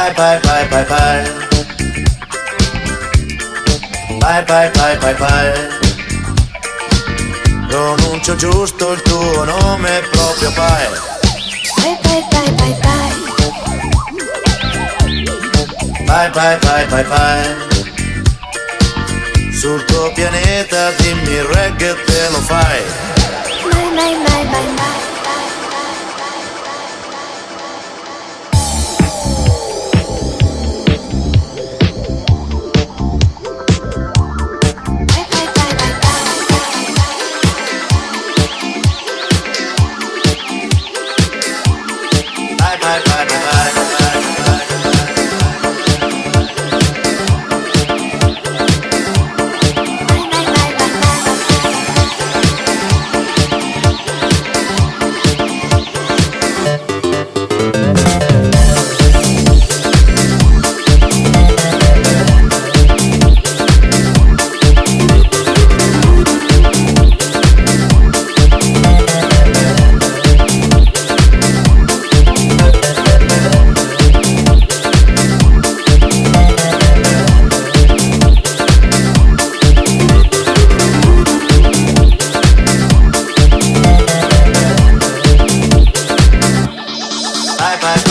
Bye bye bye bye bye. Bye bye bye bye bye. Pronuncio giusto il tuo nome proprio bye. Bye bye bye bye bye. Bye bye bye bye bye. Sul tuo pianeta dimmi il reggae te lo fai. Mai mai mai mai mai. Bye bye.